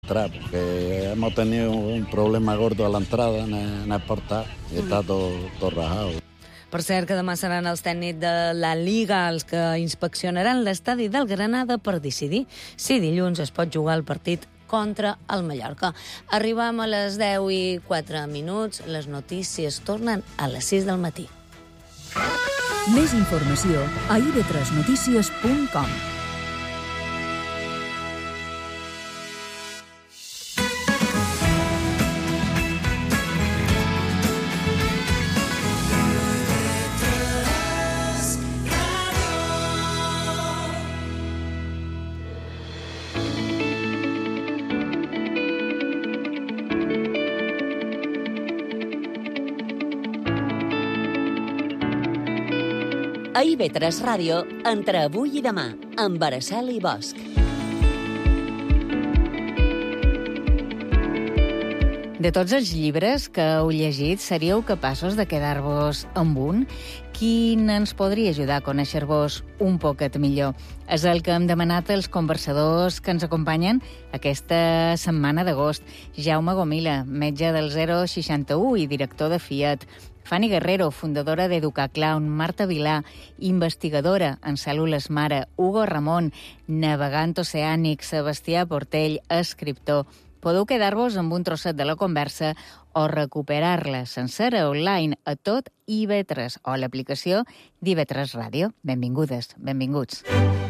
entrar, porque hemos tenido un problema gordo a la entrada en el portal y está todo rajado. Per cert, que demà seran els tècnics de la Liga els que inspeccionaran l'estadi del Granada per decidir si dilluns es pot jugar el partit contra el Mallorca. Arribam a les 10:04. Les notícies tornen a les 6 del matí. Més informació a ib3notícies.com. A IB3 Ràdio, entre avui i demà, amb Araceli Bosch. De tots els llibres que heu llegit, seríeu capaços de quedar-vos amb un? Quin ens podria ajudar a conèixer-vos un poquet millor? És el que hem demanat als conversadors que ens acompanyen aquesta setmana d'agost. Jaume Gomila, metge del 061 i director de Fiat. Fanny Guerrero, fundadora d'EducaClown. Marta Vilà, investigadora en cèl·lules mare. Hugo Ramon, navegant oceànic. Sebastià Portell, escriptor. Podeu quedar-vos amb un trosset de la conversa o recuperar-la sencera online a tot IB3 o a l'aplicació d'IB3 Ràdio. Benvingudes, benvinguts.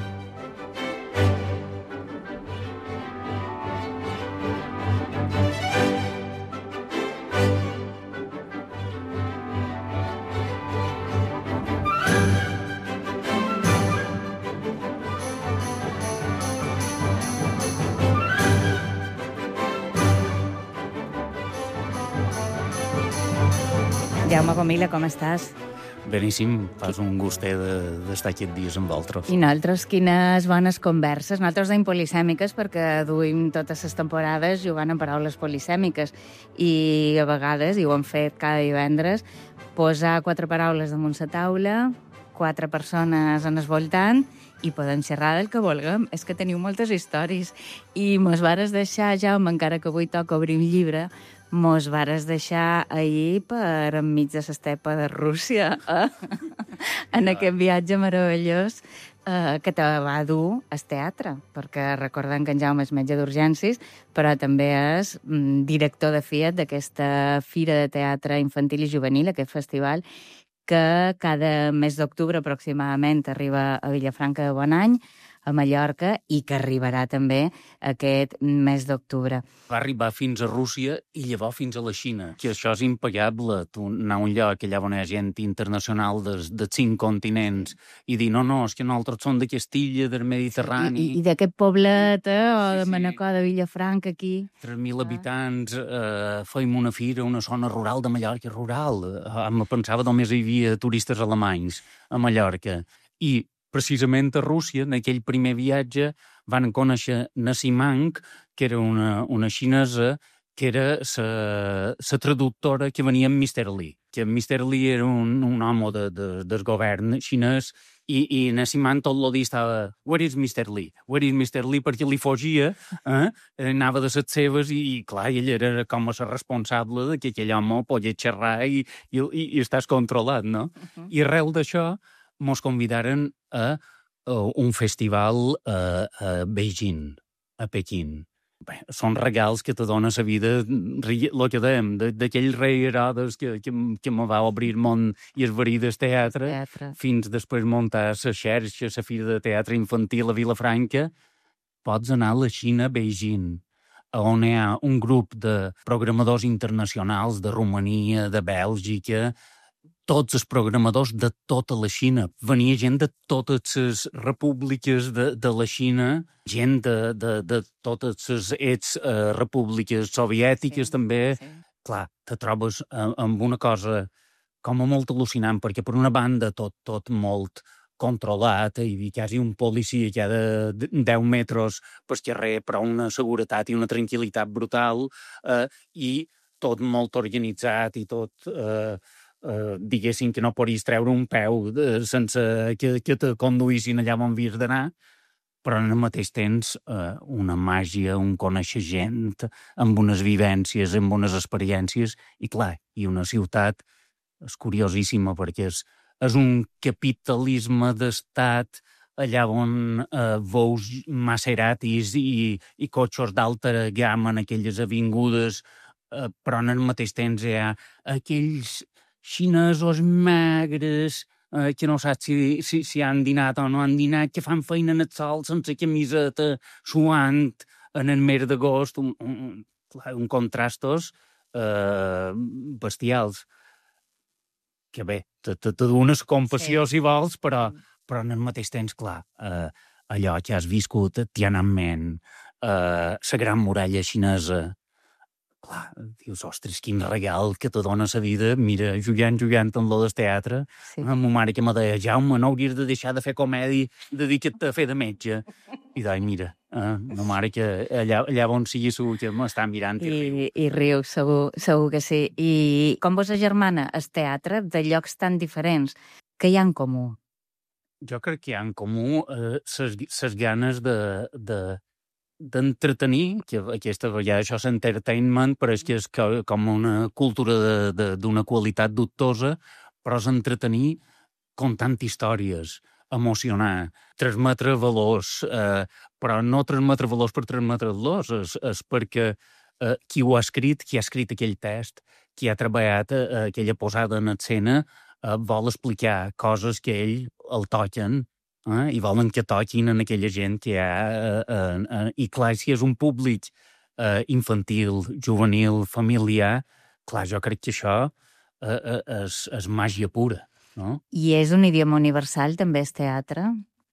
Jaume Gomila, com estàs? Beníssim, fas un gustet d'estar aquests dies amb vosaltres. I nosaltres, quines bones converses. Nosaltres deim polisèmiques perquè duim totes les temporades jugant amb paraules polisèmiques i a vegades, i ho hem fet cada divendres, posar 4 paraules damunt la taula, 4 persones en el voltant i podem xerrar del que vulguem. És que teniu moltes històries. I mos vares deixar, Jaume, encara que avui toca obrir un llibre, mos vares deixar ahir per enmig de l'estepa de Rússia, en aquest viatge meravellós que te va dur al teatre, perquè recordem que en Jaume és metge d'urgències, però també és director de Fiat, d'aquesta fira de teatre infantil i juvenil, aquest festival, que cada mes d'octubre aproximadament arriba a Vilafranca de Bonany, a Mallorca, i que arribarà també aquest mes d'octubre. Va arribar fins a Rússia i llavors fins a la Xina, que això és impagable. Tu anar a un lloc allà on hi ha gent internacional de 5 continents i dir, no, és que nosaltres som d'aquesta illa del Mediterrani. I d'aquest poblet, o de Manacor, de Vilafranca, aquí. 3.000 habitants, feim una fira, una zona rural de Mallorca, rural. Em pensava només hi havia turistes alemanys a Mallorca. I precisament a Rússia, en aquell primer viatge, van conèixer Nassimank, que era una xinesa, que era la traductora que venia amb Mr. Lee. Que Mr. Lee era un home del govern xinès i Nassimank tot el dia estava «Where is Mr. Lee? Where is Mr. Lee?» perquè li fugia, anava de les seves i clar, ell era com a responsable de que aquell home podia xerrar i estàs controlat, no? I arrel d'això mos convidaren a un festival a Beijing, a Pequín. Bé, són regals que te dona la vida, el que dèiem, d'aquell rei Herodes que me va obrir món i es verí del teatre, fins després muntar la xarxa, la fira de teatre infantil a Vilafranca. Pots anar a la Xina, a Beijing, on hi ha un grup de programadors internacionals de Romania, de Bèlgica, tots els programadors de tota la Xina. Venia gent de totes les repúbliques de la Xina, gent de totes les repúbliques soviètiques també. Clar, te trobes amb una cosa com a molt al·lucinant, perquè per una banda tot molt controlat, hi havia quasi un policia cada 10 metres per carrer, però una seguretat i una tranquil·litat brutal, i tot molt organitzat i tot... diguéssim que no podries treure un peu sense que te conduïssin allà on havies d'anar, però al mateix temps una màgia, un conèixer gent, amb unes vivències, amb unes experiències, i clar, i una ciutat és curiosíssima perquè és un capitalisme d'estat allà on veus Maseratis i cotxos d'alta gamma en aquelles avingudes, però al mateix temps hi ha aquells xinesos magres que no saps si han dinat o no han dinat, que fan feina en el sol sense camiseta, suant en el mes d'agost, un contrastos bestials. Que bé, te dones compassió si vols, però en el mateix temps, clar, allò que has viscut, Tiananmen, la Gran Muralla Xinesa, clar, dius, ostres, quin regal que te dona la vida, mira, jugant amb lo del teatre, ma mare que me deia, Jaume, no hauries de deixar de fer comèdia, dedica't a fer de metge, i doncs, mira, ma mare que allà on sigui segur que m'està mirant i riu, segur que sí. I com vos germana el teatre de llocs tan diferents, què hi ha en comú? Jo crec que hi ha en comú ses ganes d'entretenir, que aquesta vegada això és entertainment, però és que és com una cultura d'una qualitat dubtosa, però és entretenir contant històries, emocionar, transmetre valors, però no transmetre valors per transmetre valors, és perquè qui ho ha escrit, qui ha escrit aquell text, qui ha treballat aquella posada en escena, vol explicar coses que ell el toquen, i volen que toquin en aquella gent que hi ha. I clar, si és un públic infantil, juvenil, familiar, clar, jo crec que això és màgia pura, no? I és un idioma universal, també, el teatre?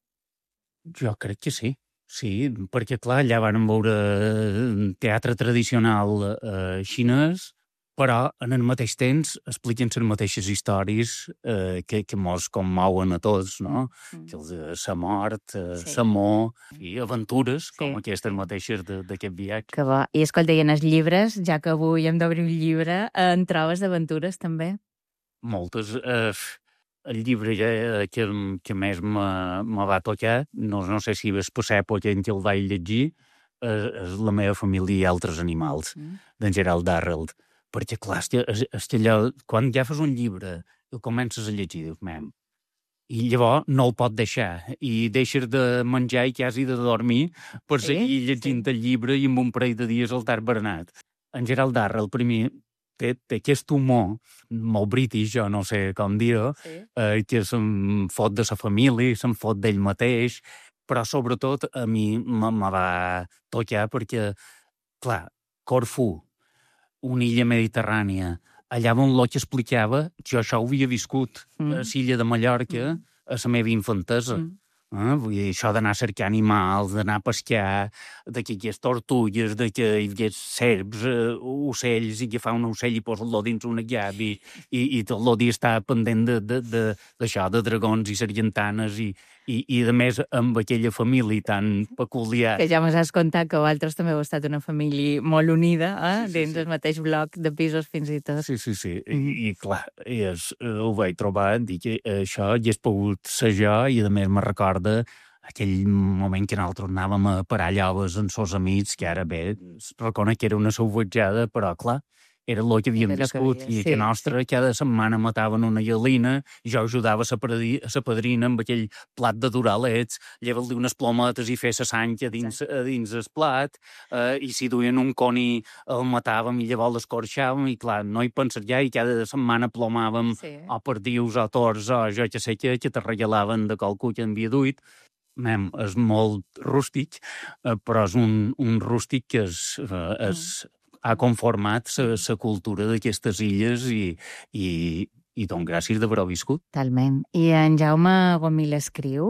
Jo crec que sí. Sí, perquè clar, allà van veure teatre tradicional xinès, però en el mateix temps expliquen les mateixes històries que mos commouen a tots, no? Que la mort, l'amor i aventures, com aquestes mateixes d'aquest viatge. Que bo. I escolta, i en els llibres, ja que avui hem d'obrir un llibre, en trobes d'aventures també? Moltes. El llibre que més me va tocar, no sé si és per l'època en què el vaig llegir, és La meva família i altres animals, d'en Gerald Darrell. Perquè, clar, és que allò, quan ja fas un llibre i el comences a llegir, dius, i llavors no el pot deixar, i deixes de menjar i quasi de dormir per seguir llegint el llibre i en un parell de dies el t'has berenat. En Gerald Darrell, primer, té aquest humor molt british, jo no sé com dir-ho, que se'n fot de la família, se'n fot d'ell mateix, però sobretot a mi me va tocar perquè, clar, Corfú, una illa mediterrània, allà on l'Oix explicava, jo això ho havia viscut a l'illa de Mallorca a la meva infantesa. Vull dir, això d'anar a cercar animals, d'anar a pescar, que hi hagués tortulles, que hi hagués serps, ocells, i agafar un ocell i posar-lo dins una llavi, i tot el dia estar pendent d'això, de dragons i sargentanes, i a més amb aquella família tan peculiar. Que ja m'has contat que vosaltres també heu estat una família molt unida, dins el mateix bloc de pisos fins i tot. Sí. I clar, ho vaig trobar, dic que això hi hagués pogut ser jo, i a més me recorda aquell moment que nosaltres anàvem a parar lloves amb els amics, que ara bé, reconec que era una salvatjada, però clar, era el que havíem viscut, i que nostra cada setmana mataven una gallina, i jo ajudava a sa padrina amb aquell plat de duralets, llevar-li unes plometes i fer sa sang a dins el plat, i si duien un coni el matàvem i llavors l'escorxàvem, i clar, no hi penses ja, i cada setmana plomàvem o perdius o tors o jo que sé que te regalaven de qualcú que havia duit. És molt rústic, però és un rústic que ha conformat la cultura d'aquestes illes i doncs gràcies d'haver-ho viscut. Totalment. I en Jaume Gomil escriu?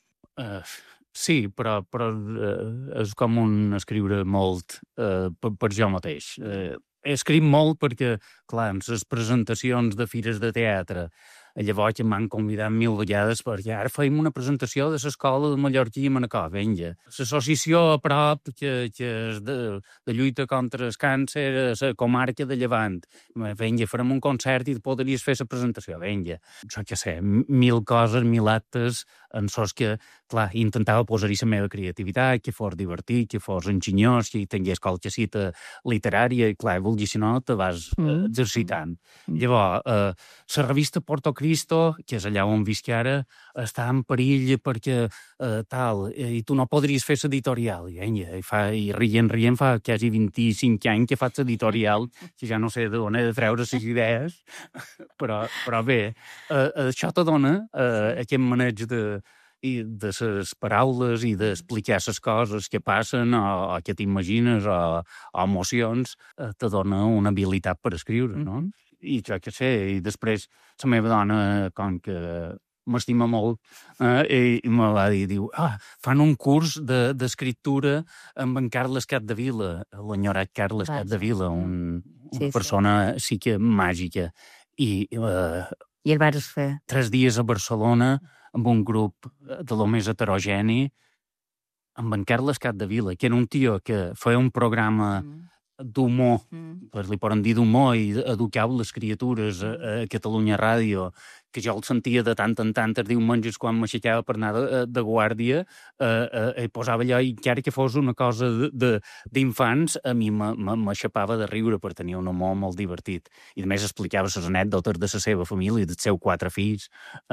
Sí, però és com un escriure molt per jo mateix. He escrit molt perquè, clar, en les presentacions de fires de teatre, llavors m'han convidat 1000 vegades perquè ara feim una presentació de l'escola de Mallorquí i Manacor, vinga. L'associació a prop que és de lluita contra el càncer a la comarca de Llevant, vinga, farem un concert i podries fer la presentació, vinga. Jo què sé, 1000 coses, 1000 actes, en sos que, clar, intentava posar-hi la meva creativitat, que fos divertit, que fos enginyós, que tingués qualque cita literària, i clar, vulguis si no, te vas exercitant. Llavors, la revista Porto Cristo, que és allà on visc ara, està en perill perquè i tu no podries fer l'editorial. I rient fa quasi 25 anys que faig l'editorial, que ja no sé d'on he de treure les idees, però bé, això te dona aquest maneig de les paraules i d'explicar les coses que passen o que t'imagines o emocions, te dona una habilitat per escriure, no? I jo què sé, i després la meva dona, com que m'estima molt, i me va dir, fan un curs d'escriptura amb en Carles Capdevila, l'enyorat Carles Capdevila, una persona sí que màgica. I el vas fer? 3 dies a Barcelona amb un grup de lo més heterogeni, amb en Carles Capdevila, que era un tio que feia un programa d'humor, li poden dir d'humor, i educava les criatures a Catalunya Ràdio, que jo el sentia de tant en tant els diumenges quan m'aixecava per anar de guàrdia, i posava allò, i encara que fos una cosa d'infants, a mi m'aixapava de riure per tenir un humor molt divertit. I a més explicava les anècdotes de la seva família, dels seus 4 fills.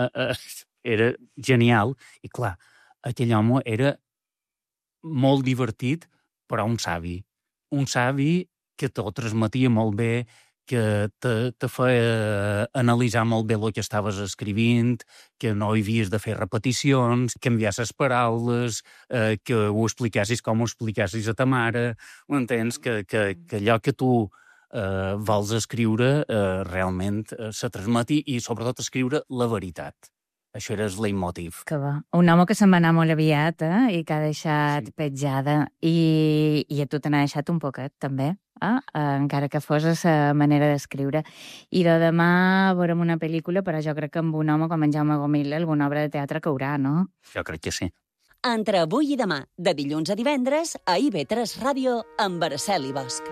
Era genial. I clar, aquell home era molt divertit, però un savi. Un savi que t'ho transmetia molt bé, que te feia analitzar molt bé el que estaves escrivint, que no hi havies de fer repeticions, canviar les paraules, que ho explicassis com ho explicassis a ta mare, ho entens? Que allò que tu vols escriure realment se transmeti i sobretot escriure la veritat. Això era el leitmotiv. Que va. Un home que se'n va anar molt aviat, i que ha deixat petjada. I a tu te n'ha deixat un poquet, també, encara que fos la manera d'escriure. I de demà veurem una pel·lícula, però jo crec que amb un home com en Jaume Gomila alguna obra de teatre caurà, no? Jo crec que sí. Entre avui i demà, de dilluns a divendres, a IB3 Ràdio, amb Araceli Bosch.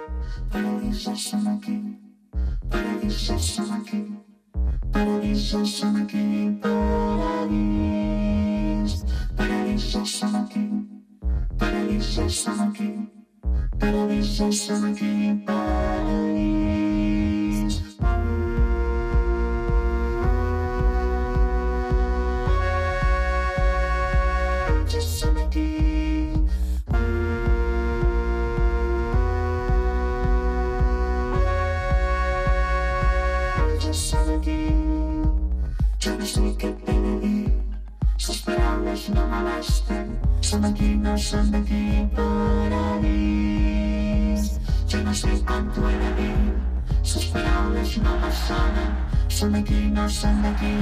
Som aquí, no som d'aquí, paradís. Jo no sé com t'ho he de dir, ses paraules no me sonen. Som aquí, no som d'aquí,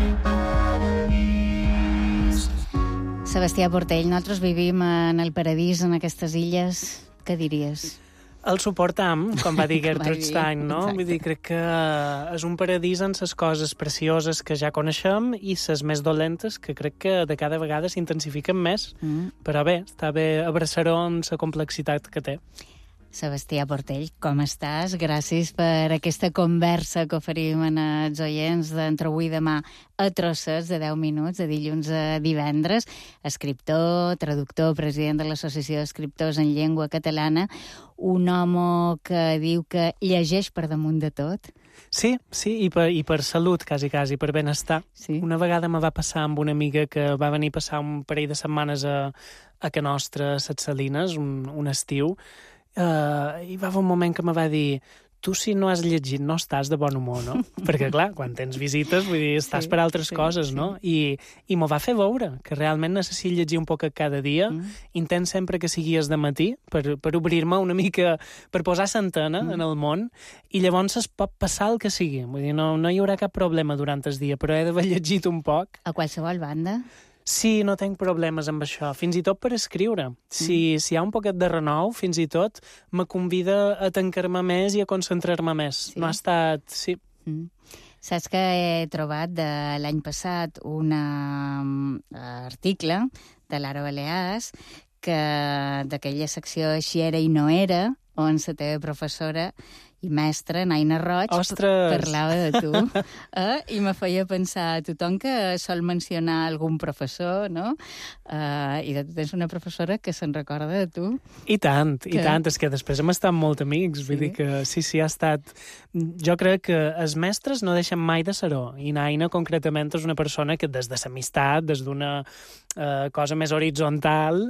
paradís. Sebastià Portell, nosaltres vivim en el paradís, en aquestes illes. Què diries? El suportam, com va dir Gertrude Stein, no? Exacte. Vull dir, crec que és un paradís en les coses precioses que ja coneixem i les més dolentes que crec que de cada vegada s'intensifiquen més. Però bé, està bé abraçar-ho amb la complexitat que té. Sebastià Portell, com estàs? Gràcies per aquesta conversa que oferim als oients d'Entre avui i demà a trossets de 10 minuts, de dilluns a divendres. Escriptor, traductor, president de l'Associació d'Escriptors en Llengua Catalana, un home que diu que llegeix per damunt de tot. Sí, i per salut, quasi, per benestar. Sí. Una vegada me va passar amb una amiga que va venir a passar un parell de setmanes a Can Nostra, a Ses Salines, un estiu, i va haver un moment que me va dir: tu si no has llegit no estàs de bon humor, no? Perquè clar, quan tens visites, vull dir, estàs per altres coses, no? I m'ho va fer veure, que realment necessito llegir un poc cada dia, intent sempre que sigui de matí, per obrir-me una mica, per posar l'antena en el món, i llavors es pot passar el que sigui. Vull dir, no hi haurà cap problema durant el dia, però he d'haver llegit un poc. A qualsevol banda? Sí, no tinc problemes amb això, fins i tot per escriure. Si hi ha un poquet de renou, fins i tot me convida a tancar-me més i a concentrar-me més. Sí. No ha estat... Sí. Saps que he trobat de l'any passat un article de Lara Balears que d'aquella secció Així era i no era, on la teva professora i mestra, Naina Roig, parlava de tu. I me feia pensar a tothom que sol mencionar algun professor, no? I tu tens una professora que se'n recorda de tu. I tant, és que després hem estat molt amics, vull dir que sí, ha estat... Jo crec que els mestres no deixen mai de ser-ho, i Naina concretament és una persona que des de l'amistat, des d'una cosa més horitzontal,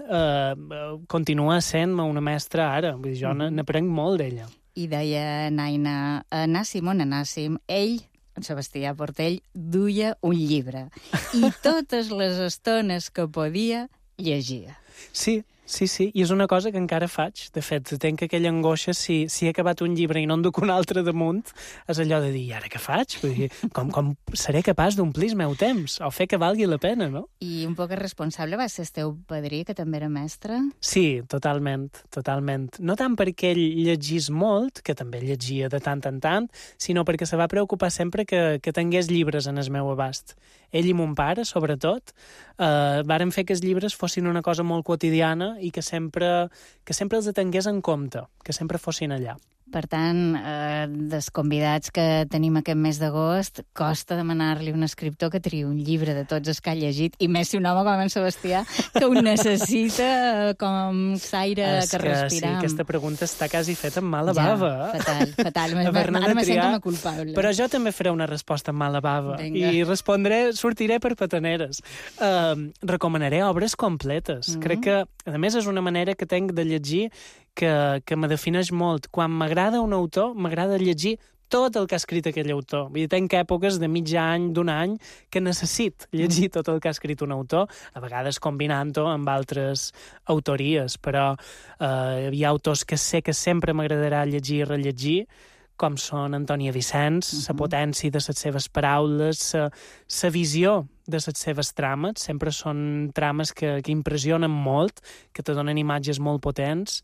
continua sent una mestra ara, vull dir, jo n'aprenc molt d'ella. I deia Naina, anàssim on anàssim, ell, en Sebastià Portell, duia un llibre i totes les estones que podia llegia. Sí, i és una cosa que encara faig. De fet, tenc aquella angoixa, si he acabat un llibre i no en duc un altre damunt, és allò de dir, i ara què faig? Vull dir, com seré capaç d'omplir el meu temps? O fer que valgui la pena, no? I un poc responsable va ser el teu padrí, que també era mestre? Sí, totalment. No tant perquè ell llegís molt, que també llegia de tant en tant, sinó perquè se va preocupar sempre que tingués llibres en el meu abast. Ell i mon pare, sobretot, varen fer que els llibres fossin una cosa molt quotidiana i que sempre els tingués en compte, que sempre fossin allà. Per tant, dels convidats que tenim aquest mes d'agost, costa demanar-li a un escriptor que triï un llibre de tots els que ha llegit, i més si un home com en Sebastià, que ho necessita com l'aire que respiram. Sí, aquesta pregunta està quasi feta amb mala bava. Fatal. Ara me sento culpable. Però jo també faré una resposta amb mala bava. Vinga. I sortiré per petaneres. Recomanaré obres completes. Crec que, a més, és una manera que tenc de llegir que me defineix molt. Quan m'agrada un autor, m'agrada llegir tot el que ha escrit aquell autor. Vull dir, tenc èpoques de mig any, d'un any, que necessit llegir tot el que ha escrit un autor, a vegades combinant-ho amb altres autories, però hi ha autors que sé que sempre m'agradarà llegir i rellegir, com són Antònia Vicens, la potència de les seves paraules, la visió de les seves trames. Sempre són trames que impressionen molt, que te donen imatges molt potents.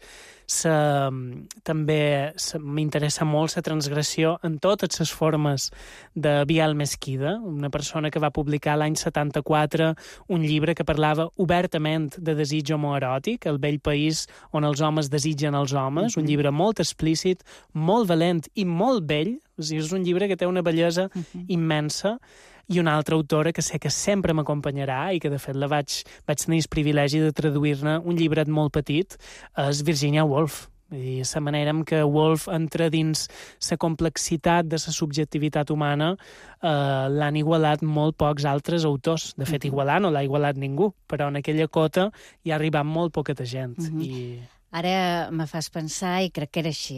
També m'interessa molt la transgressió en totes les formes de Biel Mesquida, una persona que va publicar l'any 74 un llibre que parlava obertament de desig homoeròtic, El vell país on els homes desitgen els homes, un llibre molt explícit, molt valent i molt vell. O sigui, és un llibre que té una bellesa immensa. I una altra autora que sé que sempre m'acompanyarà i que, de fet, vaig tenir el privilegi de traduir-ne un llibret molt petit, és Virginia Woolf. I la manera en què Woolf entra dins la complexitat de la subjectivitat humana l'han igualat molt pocs altres autors. De fet, igualar no l'ha igualat ningú, però en aquella cota hi ha arribat molt poqueta gent. Ara me fas pensar, i crec que era així,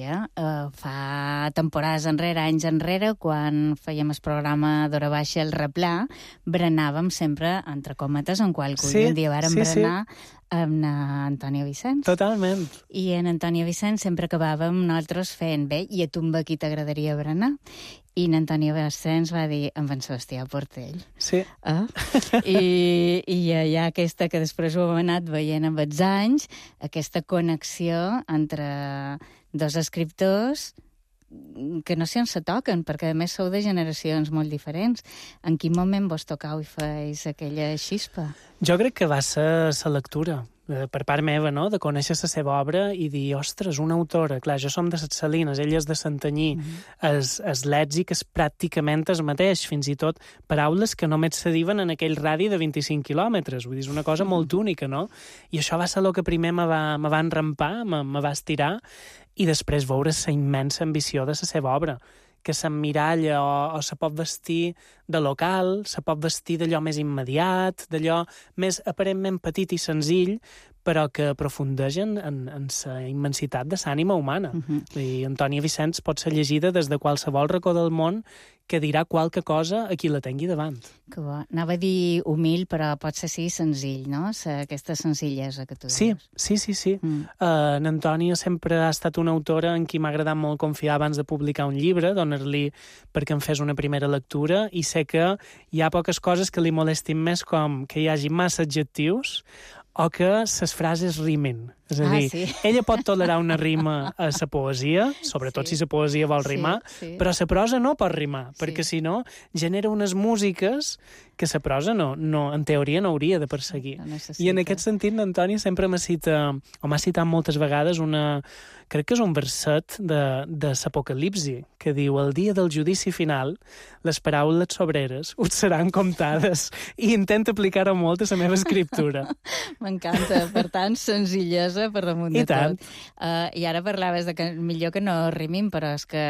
fa temporades enrere, anys enrere, quan fèiem el programa d'Hora Baixa, el Replà, berenàvem sempre, entre cometes, en qualsevol dia vàrem berenar amb Antònia Vicens. Totalment. I en Antònia Vicens sempre acabàvem nosaltres fent bé, i a tu amb qui t'agradaria berenar? I en Antònia Vicens va dir amb en Sebastià Portell. Sí. I hi ha aquesta que després ho hem anat veient amb els anys, aquesta connexió entre dos escriptors que no sé on se toquen, perquè a més sou de generacions molt diferents. En quin moment vos tocau i feis aquella xispa? Jo crec que va ser la lectura, per part meva, no?, de conèixer la seva obra i dir, ostres, una autora, clar, jo som de Ses Salines, ella és de Santanyí, el lèxic és pràcticament el mateix, fins i tot paraules que només se diuen en aquell radi de 25 quilòmetres, vull dir, és una cosa molt única, no? I això va ser el que primer me va enrampar, me va estirar, i després veure la immensa ambició de la seva obra, que s'emmiralla o se pot vestir de local, se pot vestir d'allò més immediat, d'allò més aparentment petit i senzill, però que aprofundeixen en la immensitat de l'ànima humana. I Antònia Vicens pot ser llegida des de qualsevol racó del món que dirà qualque cosa a qui la tingui davant. Que bo. Anava a dir humil, però pot ser sí senzill, no? Aquesta senzillesa que tu dius. Sí. En Antònia sempre ha estat una autora en qui m'ha agradat molt confiar abans de publicar un llibre, donar-li perquè em fes una primera lectura, i sé que hi ha poques coses que li molestin més, com que hi hagi massa adjectius o que les frases rimin. És a dir, sí. ella pot tolerar una rima a la poesia, sobretot si la poesia vol rimar, però la prosa no pot rimar, perquè si no genera unes músiques que la prosa no, en teoria no hauria de perseguir. I en aquest sentit, l'Antònia sempre m'ha citat moltes vegades crec que és un verset de l'Apocalipsi, que diu: el dia del judici final, les paraules sobreres us seran comptades, i intento aplicar-ho molt a la meva escriptura. M'encanta, per tant, senzillesa per damunt de tant. tot. I ara parlaves de que millor que no rimin, però és que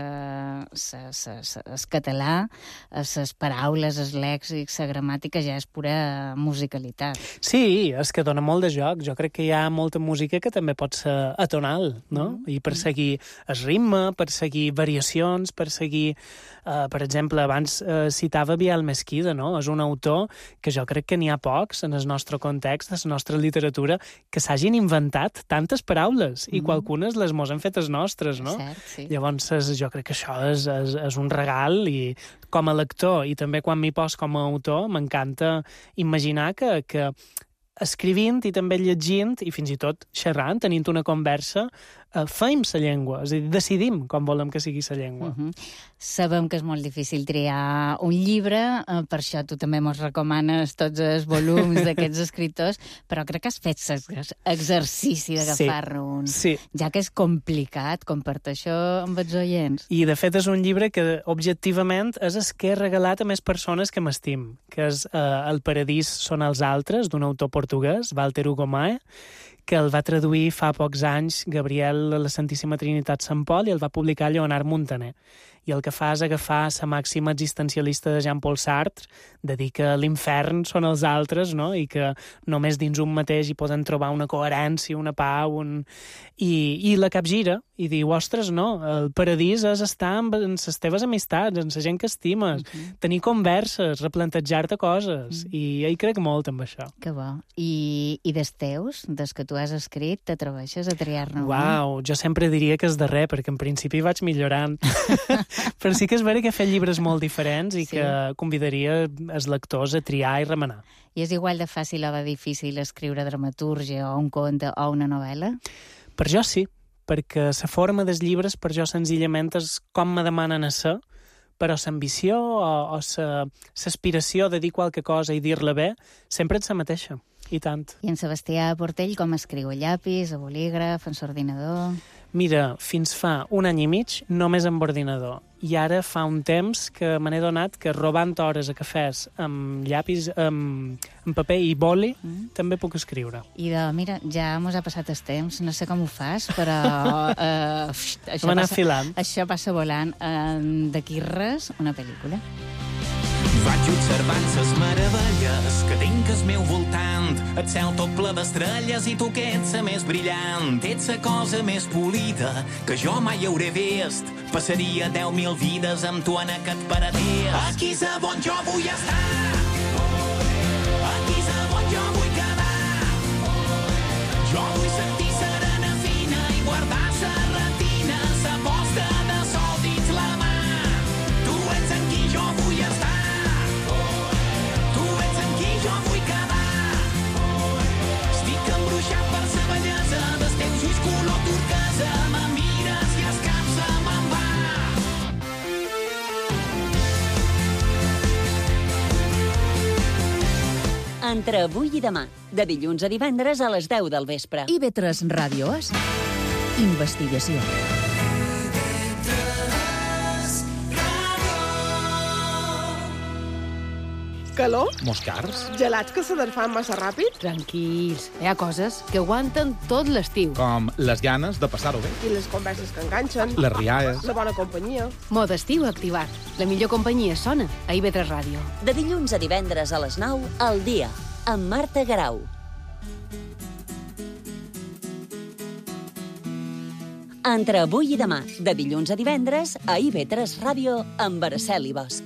el català, les paraules, els lèxics, la gramàtica ja és pura musicalitat. Sí, és que dona molt de joc. Jo crec que hi ha molta música que també pot ser atonal, no? I perseguir el ritme, perseguir variacions, perseguir... per exemple, abans citava Biel Mesquida, no? És un autor que jo crec que n'hi ha pocs en el nostre context, en la nostra literatura, que s'hagin inventat tantes paraules i qualcunes les mos han fetes nostres, no? Cert, sí. Llavors, jo crec que això és un regal, i com a lector i també quan m'hi pos com a autor m'encanta imaginar que escrivint i també llegint i fins i tot xerrant, tenint una conversa, feim la llengua, és a dir, decidim com volem que sigui la llengua. Sabem que és molt difícil triar un llibre, per això tu també mos recomanes tots els volums d'aquests escriptors, però crec que has fet l'exercici d'agafar-ne un. Sí. Ja que és complicat, comparteixo amb els oients. I, de fet, és un llibre que, objectivament, és el que he regalat a més persones que m'estim, que és El paradís són els altres, d'un autor portuguès, Walter Hugo Mae, que el va traduir fa pocs anys Gabriel a la Santíssima Trinitat Sant Pol i el va publicar Lleonard Montaner. I el que fa és agafar la màxima existencialista de Jean-Paul Sartre, de dir que l'infern són els altres, no? I que només dins un mateix hi poden trobar una coherència, una pau, I la capgira i diu: ostres, no, el paradís és estar en les teves amistats, en la gent que estimes, tenir converses, replantejar-te coses, i hi crec molt amb això. Que bo. I des teus, des que tu has escrit, t'atreveixes a triar-ne un? Uau, jo sempre diria que és darrer, perquè en principi vaig millorant. Però sí que és vera que he fet llibres molt diferents i que convidaria els lectors a triar i remenar. I és igual de fàcil o de difícil escriure dramatúrgia o un conte o una novel·la? Per jo sí, perquè la forma dels llibres per jo senzillament és com me demanen a ser, però l'ambició o l'aspiració de dir qualque cosa i dir-la bé sempre és la mateixa, i tant. I en Sebastià Portell com escriu? A llapis, a bolígraf, en l'ordinador? Mira, fins fa un any i mig només amb ordinador. I ara fa un temps que me n'he donat que robant hores a cafès amb llapis, amb paper i boli, també puc escriure. I mira, ja mos ha passat el temps, no sé com ho fas, però això passa volant. D'aquí res, una pel·lícula. Vaig observant ses meravelles que tinc al meu voltant. El cel tot ple d'estrelles i tu que ets la més brillant. Ets la cosa més polida que jo mai hauré vist. Passaria 10.000 vides amb tu en aquest paradís. Aquí és on jo vull estar. Aquí és on jo vull quedar. Jo vull sentir serena fina i guardar sa retina, sa posta de sol dins la mà. Tu ets en qui jo vull estar. Jo vull quedar. Estic embruixat per sa bellesa dels teus ulls color turquesa. Me mires i el cap se me'n va. Entre avui i demà, de dilluns a divendres a les 10 del vespre. IB3 Ràdio és investigació. Calor? Moscars? Gelats que s'aderfan massa ràpid? Tranquils, hi ha coses que aguanten tot l'estiu. Com les ganes de passar-ho bé. I les converses que enganxen. Les riaes. La bona companyia. Mode estiu activat. La millor companyia sona a IB3 Ràdio. De dilluns a divendres a les 9, al dia, amb Marta Garau. Entre avui i demà, de dilluns a divendres, a IB3 Ràdio, amb Araceli Bosch.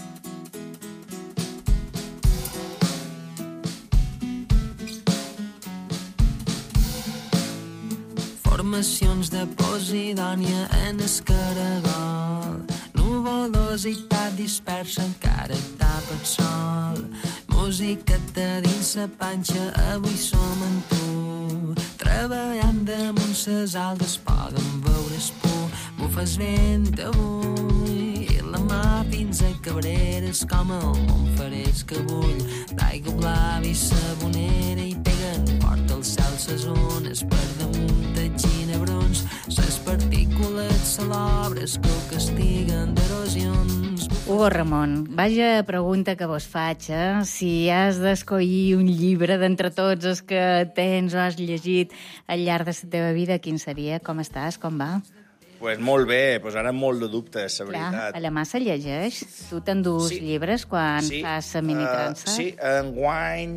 Formacions de Posidònia en escaragol. Nuvolositat dispersa encara tapa el sol. Música de dins la panxa, avui som amb tu. treballant damunt ses algues poden veure espur, bufes vent avui i la mà fins a Cabreres com el Montferès que bull d'aigua blava i sabonera i peguen fort al cel ses ones per damunt de ginebrons, ses partícules salobres que ho castiguen d'erosions. Hugo Ramon, vaja pregunta que vos faig, si has d'escollir un llibre d'entre tots els que tens o has llegit al llarg de la teva vida, quin seria? Com estàs? Com va? Pues molt bé, pues ara molt de dubtes, la veritat. Clar, a la mà se llegeix. Tu t'endús llibres quan fas la minitrança? Sí, enguany...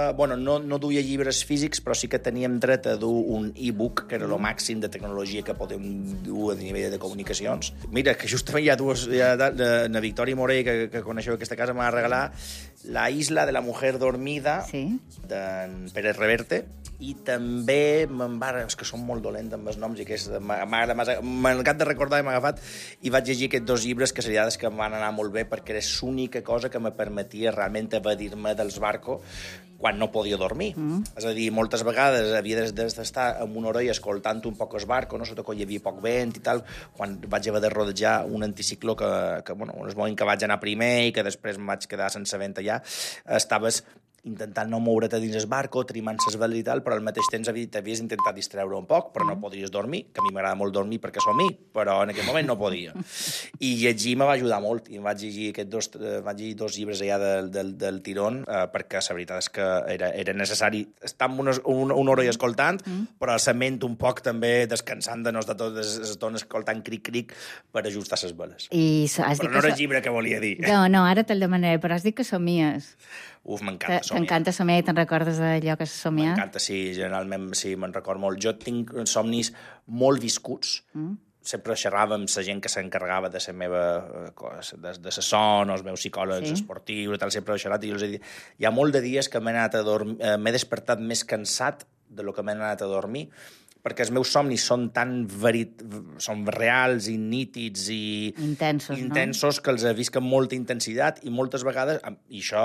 no duia llibres físics, però sí que teníem dret a dur un e-book, que era el màxim de tecnologia que podem dur a nivell de comunicacions. Mira, que justament hi ha dues... Na Victòria Morell, que coneixeu aquesta casa, m'ha regalat La isla de la mujer dormida, d'en Pérez Reverte, i també és que són molt dolent amb els noms i que m'encanta recordar i m'ha agafat i vaig llegir aquests dos llibres que seria que em van anar molt bé perquè era l'única cosa que me permetia realment evadir-me dels barcos quan no podia dormir. És a dir, moltes vegades havia d'estar amb una orella escoltant un poc el barco, no? Sobretot quan hi havia poc vent i tal, quan vaig haver de rodejar un anticicló que en el moment que vaig anar primer i que després em vaig quedar sense vent allà, estaves intentant no moure't a dins el barco, trimant ses veles i tal, però al mateix temps t'havies intentat distreure un poc, però no podries dormir, que a mi m'agrada molt dormir perquè som mi, però en aquell moment no podia. I llegir me va ajudar molt, i vaig llegir dos llibres allà del tirón, perquè la veritat és que era necessari estar amb una hora escoltant, però la ment un poc també descansant de no estar totes les estones escoltant cric-cric per ajustar ses veles. Però no era el llibre que volia dir. No, ara te'l demanaré, però has dit que somies. M'encanta somiar. T'encanta somiar i te'n recordes d'allò que has somiat? M'encanta, sí, generalment sí, me'n recordo molt. Jo tinc somnis molt viscuts. Sempre xerrava amb la gent que s'encarregava de la meva de la son, els meus psicòlegs esportius i tal, sempre he xerrat i els he dit, hi ha molt de dies que m'he despertat més cansat de lo que m'he anat a dormir, perquè els meus somnis són tan són reals i nítids i intensos que els he vist amb molta intensitat i moltes vegades, i això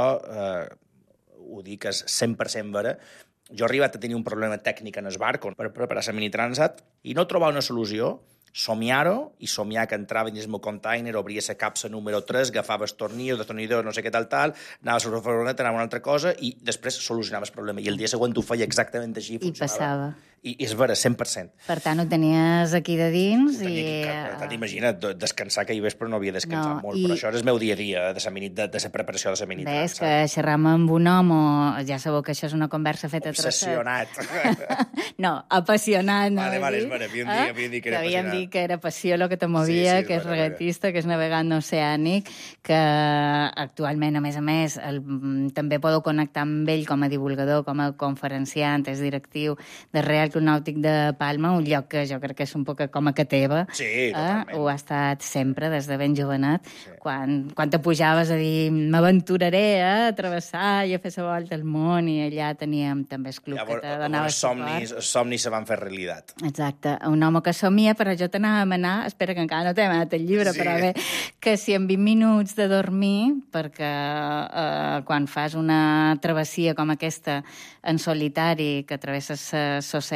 ho dic és 100% vera, jo he arribat a tenir un problema tècnic en el barco per preparar la minitransat i no trobar una solució, somiar-ho i somiar que entrava dins el meu container, obria la capsa número 3, agafava els tornillos, destornilladors, no sé què tal, anava sobre la furgoneta, anava una altra cosa i després solucionava el problema. I el dia següent ho feia exactament així. I passava. I és vera, 100%. Per tant, ho tenies aquí de dins i... Imagina't, descansar que hi vespre no havia descansat molt, però això és el meu dia a dia, de la preparació de la minitransat. Ves que xerram amb un home, ja sabeu que això és una conversa feta a trosset. Obsessionat. No, apassionat. Vale, és vera, havíem dit que era apassionat. Dir que era passió el que te movia, que és regatista, que és navegant oceànic, que actualment, a més, també podeu connectar amb ell com a divulgador, com a conferenciant, és directiu de Real Club Nàutic de Palma, un lloc que jo crec que és un poc com a que teva. Sí, totalment. Ho ha estat sempre, des de ben jovenet. Quan te pujaves a dir m'aventuraré a travessar i a fer la volta al món, i allà teníem també el club que te donava suport. Els somnis se van fer realitat. Exacte, un home que somia, però jo t'anava a manar, espera que encara no t'he manat el llibre, però bé, que si en 20 minuts de dormir, perquè quan fas una travessia com aquesta en solitari, que travesses l'oceà,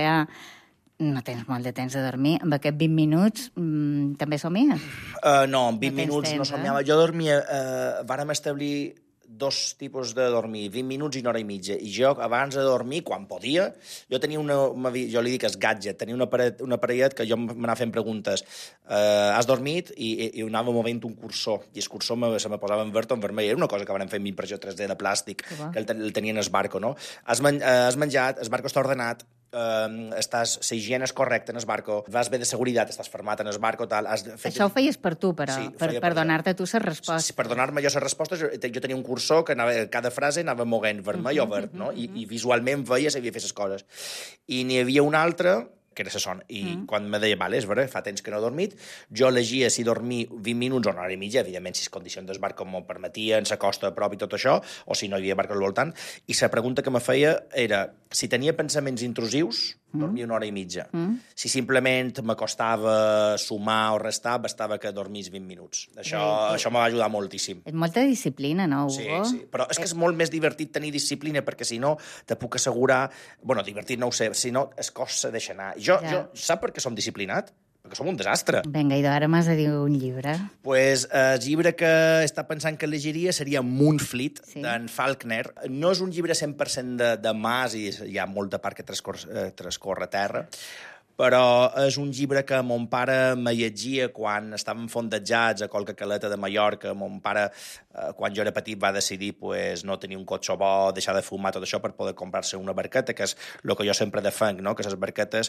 no tens molt de temps de dormir. Amb aquests 20 minuts també somies? No, en 20 minuts no somiava. Jo dormia... Vàrem establir dos tipus de dormir, 20 minuts i una hora i mitja. I jo, abans de dormir, quan podia, jo tenia jo li dic es gadget, tenia una parellet que jo m'anava fent preguntes. Has dormit? I anava movent un cursor. I el cursor se me posava en verd o en vermell. Era una cosa que vam fer amb impressió 3D de plàstic, que el tenien el barco, no? Has menjat, el barco està ordenat, la higiene és correcta en el barco, vas bé de seguretat, estàs fermat en el barco, tal... Això ho feies per tu, però, per donar-te tu les respostes. Per donar-me jo les respostes, jo tenia un cursor que cada frase anava moguent vermell o verd, no? I visualment veia si havia fet les coses. I n'hi havia un altre que era la son. I quan me deia, vale, és vera, fa temps que no he dormit, jo elegia si dormir 20 minuts o una hora i mitja, evidentment, si les condicions del barco m'ho permetien, la costa a prop i tot això, o si no hi havia barco al voltant, i la pregunta que me feia era si tenia pensaments intrusius, dormia 1 hora i mitja. Si simplement m'acostava sumar o restar, bastava que dormís 20 minuts. Això me va ajudar moltíssim. És molta disciplina, no, Hugo? Sí. Però és que és molt més divertit tenir disciplina, perquè si no, te puc assegurar... Bueno, divertit no ho sé, si no, es cos se deixa anar. Jo sap per què som disciplinat? Perquè som un desastre. Vinga, i ara m'has de dir un llibre. Pues el llibre que està pensant que llegiria seria Moonfleet, d'en Faulkner. No és un llibre 100% de mas, i hi ha molta part que transcorre a terra, però és un llibre que mon pare me llegia quan estàvem fondejats a qualque caleta de Mallorca. Mon pare, quan jo era petit, va decidir no tenir un cotxe bo, deixar de fumar, tot això, per poder comprar-se una barqueta, que és el que jo sempre defenc, no? Que les barquetes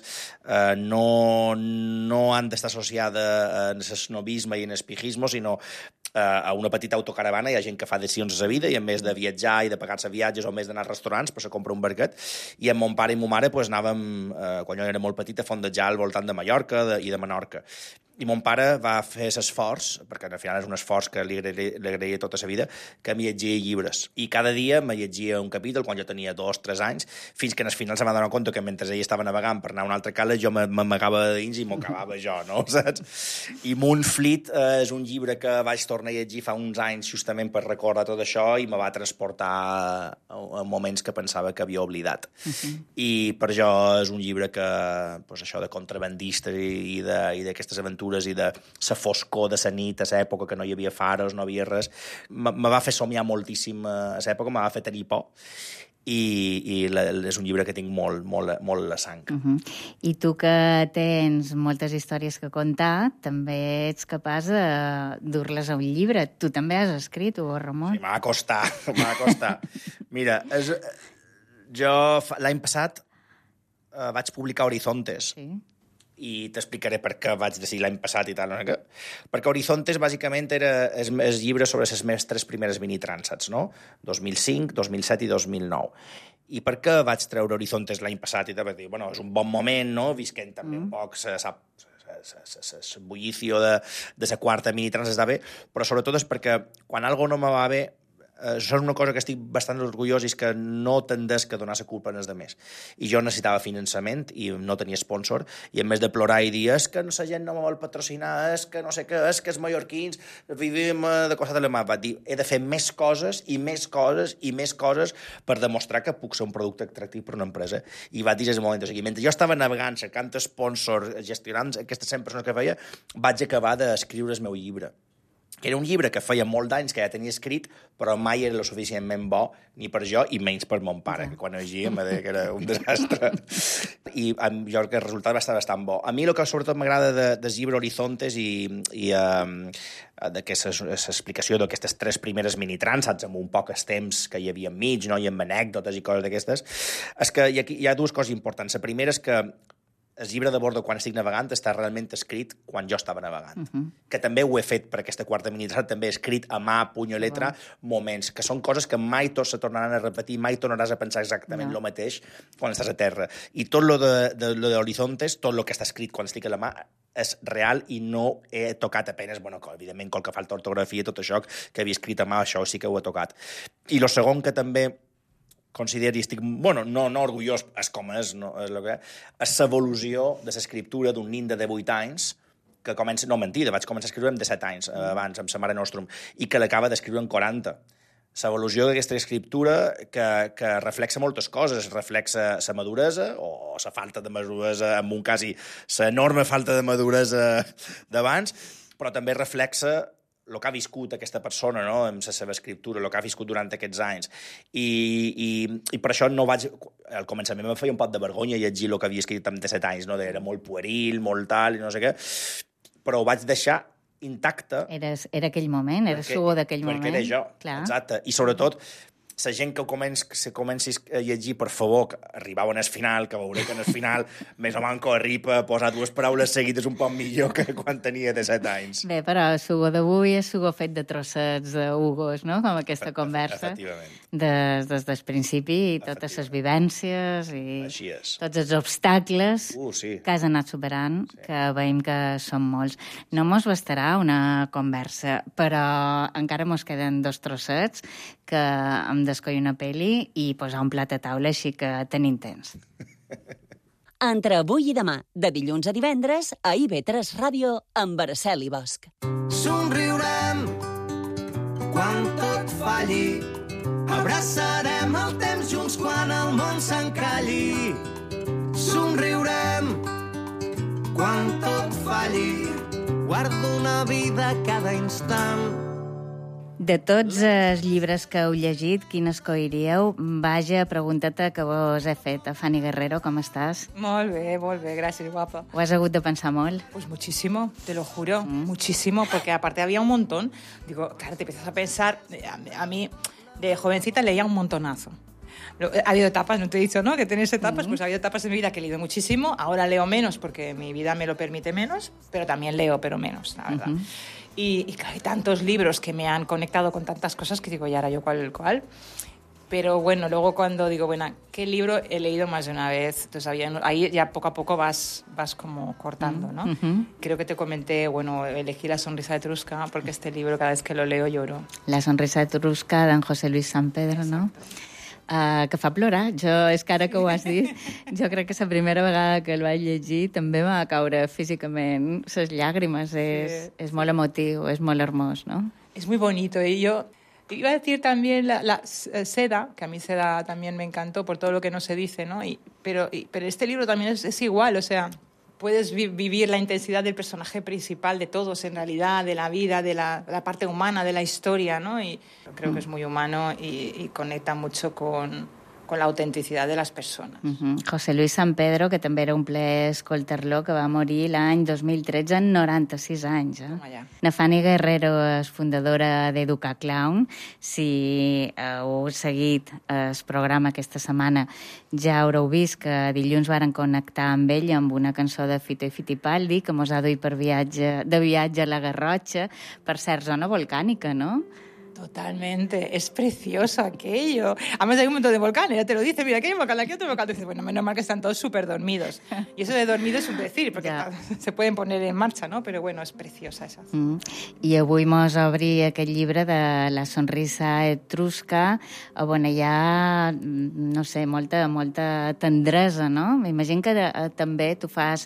no han d'estar associades en l'esnobisme i en l'espijisme, sinó a una petita autocaravana. Hi ha gent que fa decisions a la vida i en més de viatjar i de pagar-se viatges o més d'anar als restaurants, se compra un barquet. I amb mon pare i ma mare anàvem, quan jo era molt petit, a fondejar al voltant de Mallorca i de Menorca. I mon pare va fer l'esforç, perquè al final és un esforç que li agraïa tota la vida, que me llegia llibres. I cada dia me llegia un capítol, quan jo tenia 2 o 3 anys, fins que al final se m'ha donat compte que mentre ell estava navegant per anar a una altra cala, jo m'amagava dins i m'ho acabava jo, no? Saps? I Moonfleet és un llibre que vaig tornar a llegir fa uns anys justament per recordar tot això i me va transportar a moments que pensava que havia oblidat. I per això és un llibre que, això de contrabandistes i d'aquestes aventures i de la foscor de la nit, a l'època que no hi havia faros, no havia res, me va fer somiar moltíssim a l'època, me va fer tenir por, i és un llibre que tinc molt a la sang. I tu que tens moltes històries que contar, també ets capaç de dur-les a un llibre. Tu també has escrit, Hugo Ramon? Sí, m'ha costat. Mira, jo l'any passat vaig publicar Horizontes, i t'explicaré per què vaig decidir l'any passat i tal, no? Perquè Horizontes, bàsicament, era el llibre sobre les meves 3 primeres mini-transats, no? 2005, 2007 i 2009. I per què vaig treure Horizontes l'any passat? I vaig dir, és un bon moment, no? Visquent també un poc, el bullicio de la quarta mini-trans està bé, però sobretot és perquè quan algo no me va bé, això és una cosa que estic bastant orgullós, i és que no tendesc a donar la culpa als altres. I jo necessitava finançament i no tenia sponsor, i en més de plorar i dir que la gent no me vol patrocinar, que no sé què, que els mallorquins vivim de costat de la mà, vaig dir, he de fer més coses i més coses i més coses per demostrar que puc ser un producte atractiu per una empresa. I vaig dir en el moment, mentre jo estava navegant, cercant sponsor, gestionant aquestes 100 persones que feia, vaig acabar d'escriure el meu llibre. Era un llibre que feia molt d'anys que ja tenia escrit, però mai era lo suficientment bo ni per jo i menys per mon pare, que quan ho llegia em deia que era un desastre. I jo crec que el resultat va estar bastant bo. A mi el que sobretot m'agrada del llibre Horizontes i l'explicació d'aquestes 3 primeres mini-transats amb un poc temps que hi havia enmig, no? I amb anècdotes i coses d'aquestes, és que hi ha 2 coses importants. La primera és que el llibre de bordo, quan estic navegant, està realment escrit quan jo estava navegant. Que també ho he fet per aquesta quarta mini-transat, també he escrit a mà, puny o letra, moments, que són coses que mai se tornaran a repetir, mai tornaràs a pensar exactament el mateix quan estàs a terra. I tot lo de Horizontes, tot el que està escrit quan estic a la mà, és real i no he tocat apenes, evidentment, qualque falta d'ortografia, tot això que havia escrit a mà, això sí que ho he tocat. I el segon que també considero i estic, no orgullós, és com és l'evolució de l'escriptura d'un nin de 18 anys que comença, no mentida, vaig començar a escriure amb 17 anys abans, amb sa Mare Nostrum, i que l'acaba d'escriure en 40. L'evolució d'aquesta escriptura que reflexa moltes coses, reflexa la maduresa o la falta de maduresa, en un cas, l'enorme falta de maduresa d'abans, però també reflexa el que ha viscut aquesta persona, no?, amb la seva escriptura, el que ha viscut durant aquests anys. I per això no vaig... Al començament em feia un pot de vergonya llegir el que havia escrit amb 17 anys, no? Era molt pueril, molt tal, i no sé què, però ho vaig deixar intacte. Era aquell moment, era suor d'aquell moment. Perquè era jo, exacte. I sobretot, la gent que comenci a llegir, per favor, que arribau en el final, que veuré que en el final més o manco arriba a posar 2 paraules seguides un poc millor que quan tenia 17 anys. Bé, però el sugo d'avui és sugo fet de trossets d'Hugos, no?, com aquesta conversa. Efectivament. Des del principi, i totes les vivències i així és. tots els obstacles que has anat superant, que veiem que són molts. No mos bastarà una conversa, però encara mos queden 2 trossets que em d'escollir una pel·li i posar un plat a taula, així que tenim temps. Entre avui i demà, de dilluns a divendres, a IB3 Ràdio, amb Araceli Bosch. Somriurem quan tot falli. Abraçarem el temps junts quan el món s'encalli. Somriurem quan tot falli. Guardo una vida cada instant. De tots els llibres que heu llegit, quin escolliríeu? Vaja, pregunta-te que vos he fet. Fanny Guerrero, com estàs? Molt bé, gracias, guapa. ¿Ho has hagut de pensar molt? Pues muchísimo, te lo juro, muchísimo, porque aparte había un montón. Digo, claro, te empiezas a pensar, a mí de jovencita leía un montonazo. Ha habido etapas, no te he dicho, ¿no?, que tenés etapas, pues ha habido etapas en mi vida que he leído muchísimo, ahora leo menos porque mi vida me lo permite menos, pero también leo, pero menos, la verdad. Y claro, hay tantos libros que me han conectado con tantas cosas que digo, ¿y ahora yo cuál? Pero bueno, luego cuando digo, bueno, ¿qué libro he leído más de una vez? Entonces ahí ya poco a poco vas como cortando, ¿no? Creo que te comenté, bueno, elegí La sonrisa etrusca porque este libro cada vez que lo leo lloro. La sonrisa etrusca d'en José Luis Sampedro, no? Que fa plorar. Jo, és que ara que ho has dit, jo crec que la primera vegada que el vaig llegir també va caure físicament les llàgrimes. És molt emotiu, és molt hermós, ¿no? Es muy bonito. Y yo iba a decir también la Seda, que a mí Seda también me encantó por todo lo que no se dice, ¿no? Pero este libro también es igual, o sea, puedes vivir la intensidad del personaje principal, de todos en realidad, de la vida, de la parte humana, de la historia, ¿no? Y creo que es muy humano y conecta mucho con la autenticidad de les persones. José Luis Sampedro, que també era un ple escoltar-lo, que va morir l'any 2013 en 96 anys. Na Fanny Guerrero és fundadora d'Educar Clown. Si heu seguit el programa aquesta setmana, ja haureu vist que dilluns varen connectar amb ell amb una cançó de Fito i Fitipaldi que mos ha duit de viatge a la Garrotxa, per cert, zona volcànica, no? Totalmente, es precioso aquello. Además hay un montón de volcanes, ya te lo dice, mira, aquí hay un volcán, aquí hay otro volcán. Tú dices, bueno, menos mal que están todos súper dormidos. Y eso de dormido es un decir, porque se pueden poner en marcha, ¿no? Pero bueno, es preciosa esa. I avui mos obri aquest llibre de La sonrisa etrusca, on hi ha, no sé, molta tendresa, no? M'imagino que també tu fas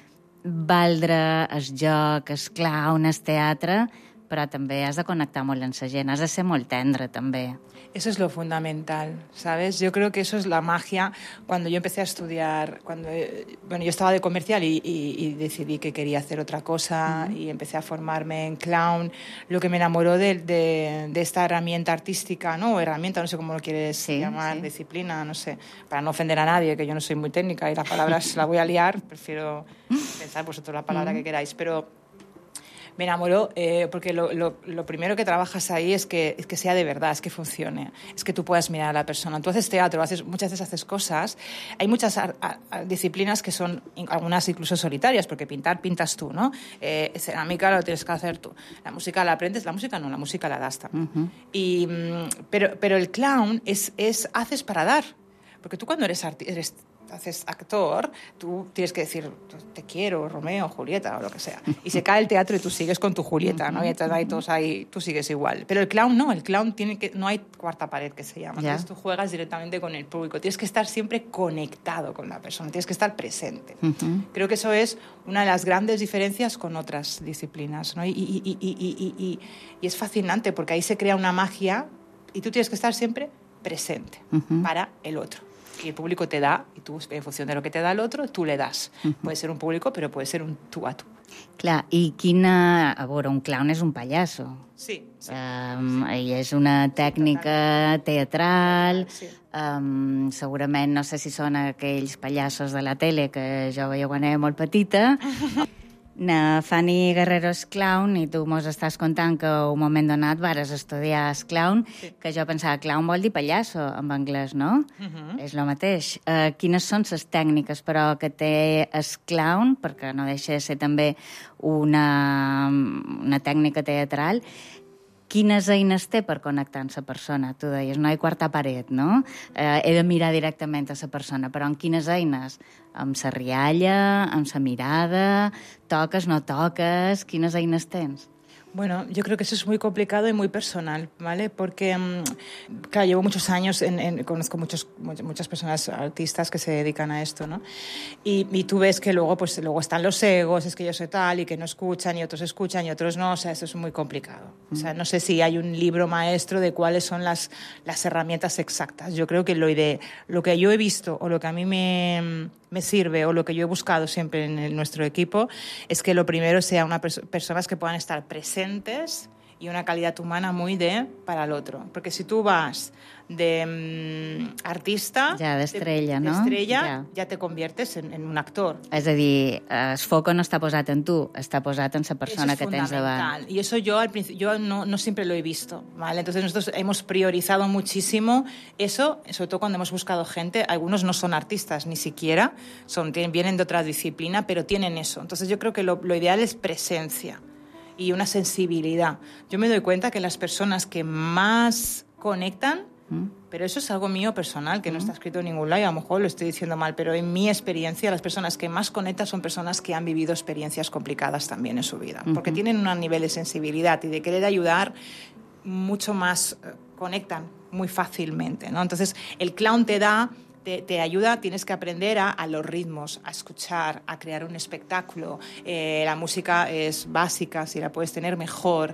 valdre el joc, el clown, el teatre, però també has de connectar molt amb la gent, has de ser molt tendre, també. Eso es lo fundamental, ¿sabes? Yo creo que eso es la magia. Cuando yo empecé a estudiar, yo estaba de comercial y decidí que quería hacer otra cosa y empecé a formarme en clown. Lo que me enamoró de esta herramienta artística, ¿no? Herramienta, no sé cómo lo quieres llamar, disciplina, no sé, para no ofender a nadie, que yo no soy muy técnica y las palabras las voy a liar, prefiero pensar vosotros la palabra que queráis, pero me enamoró porque lo primero que trabajas ahí es que sea de verdad, es que funcione, es que tú puedas mirar a la persona. Tú haces teatro, muchas veces haces cosas. Hay muchas disciplinas que son, algunas incluso solitarias, porque pintas tú, ¿no? Cerámica lo tienes que hacer tú. La música la aprendes, la música no, la música la das también. Pero el clown haces para dar. Porque tú cuando eres haces actor, tú tienes que decir te quiero, Romeo, Julieta o lo que sea. Y se cae el teatro y tú sigues con tu Julieta, ¿no? Y entonces ahí todos ahí, tú sigues igual. Pero el clown no, el clown no hay cuarta pared que se llama. Entonces tú juegas directamente con el público. Tienes que estar siempre conectado con la persona, tienes que estar presente. Creo que eso es una de las grandes diferencias con otras disciplinas, ¿no? Y es fascinante porque ahí se crea una magia y tú tienes que estar siempre presente para el otro. Y el público te da, y tú, en función de lo que te da el otro, tú le das. Puede ser un público, pero puede ser un tú a tú. Clar, i quina... A veure, un clown és un pallasso. Sí. I és una tècnica teatral. Segurament, no sé si són aquells pallassos de la tele que jo veia quan era molt petita. Na Fanny Guerrero és clown i tu mos estàs contant que un moment donat vares estudiar el clown, que jo pensava clown vol dir pallasso en anglès, no? És el mateix. Quines són les tècniques, però, que té el clown, perquè no deixa de ser també una tècnica teatral? Quines eines té per connectar amb la persona? Tu deies, no hi ha quarta paret, no? He de mirar directament a la persona, però amb quines eines? Amb la rialla, amb la mirada, toques, no toques, quines eines tens? Bueno, yo creo que eso es muy complicado y muy personal, ¿vale? Porque, claro, llevo muchos años, conozco muchas personas artistas que se dedican a esto, ¿no? Y tú ves que luego están los egos, es que yo soy tal, y que no escuchan, y otros escuchan, y otros no, o sea, eso es muy complicado. O sea, no sé si hay un libro maestro de cuáles son las herramientas exactas. Yo creo que lo que yo he visto, o lo que a mí me sirve, o lo que yo he buscado siempre en nuestro equipo, es que lo primero sea personas que puedan estar presentes y una calidad humana muy para el otro. Porque si tú vas de artista... Ja, d'estrella, no? D'estrella, ja te conviertes en un actor. És a dir, el foco no està posat en tu, està posat en la persona que tens davant. Y eso yo al principio no siempre lo he visto, ¿vale? Entonces nosotros hemos priorizado muchísimo eso, sobre todo cuando hemos buscado gente. Algunos no son artistas ni siquiera, vienen de otra disciplina, pero tienen eso. Entonces yo creo que lo ideal es presencia y una sensibilidad. Yo me doy cuenta que las personas que más conectan, pero eso es algo mío personal, que no está escrito en ningún lado, y a lo mejor lo estoy diciendo mal, pero en mi experiencia las personas que más conectan son personas que han vivido experiencias complicadas también en su vida, porque tienen un nivel de sensibilidad y de querer ayudar mucho más, conectan muy fácilmente, ¿no? Entonces el clown te ayuda, tienes que aprender a los ritmos, a escuchar, a crear un espectáculo. La música es básica, si la puedes tener mejor.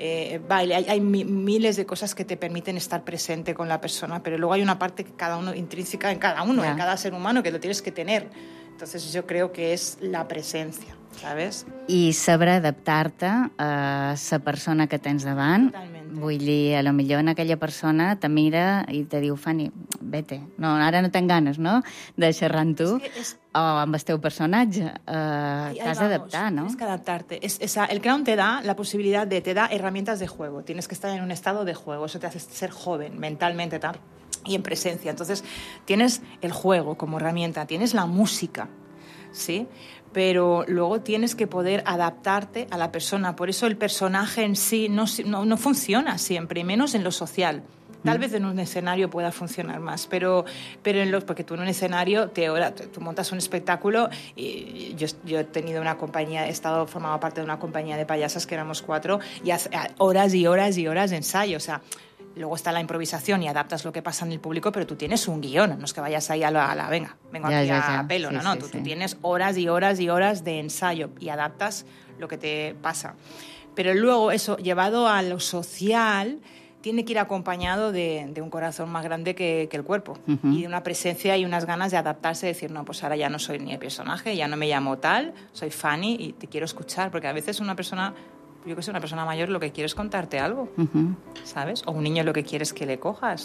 Hay miles de cosas que te permiten estar presente con la persona, pero luego hay una parte que cada uno, intrínseca en cada uno, en cada ser humano, que lo tienes que tener. Entonces yo creo que es la presencia, ¿sabes? I saber adaptar-te a la persona que tens davant. Totalment. Vull dir, a lo millor en aquella persona te mira i te diu, Fanny, vete. No, ara no tenc ganes, no?, de xerrar amb tu. O amb el teu personatge. T'has d'adaptar, ¿no? Tienes que adaptarte. El clown te da la posibilidad te da herramientas de juego. Tienes que estar en un estado de juego. Eso te hace ser joven, mentalmente, tal, y en presencia. Entonces, tienes el juego como herramienta, tienes la música, ¿sí? Pero luego tienes que poder adaptarte a la persona. Por eso el personaje en sí no funciona siempre, y menos en lo social. Tal vez en un escenario pueda funcionar más, pero porque tú en un escenario tú montas un espectáculo, y yo he tenido una compañía, formado parte de una compañía de payasas que éramos 4, y hace horas y horas y horas de ensayo, o sea... Luego está la improvisación y adaptas lo que pasa en el público, pero tú tienes un guión, no es que vayas ahí vengo aquí a pelo, sí, no, tú tienes horas y horas y horas de ensayo y adaptas lo que te pasa. Pero luego eso, llevado a lo social, tiene que ir acompañado de un corazón más grande que el cuerpo, y de una presencia y unas ganas de adaptarse, de decir, no, pues ahora ya no soy ni el personaje, ya no me llamo tal, soy Fanny y te quiero escuchar, porque a veces una persona mayor lo que quiere es contarte algo, ¿sabes? O un niño lo que quiere es que le cojas,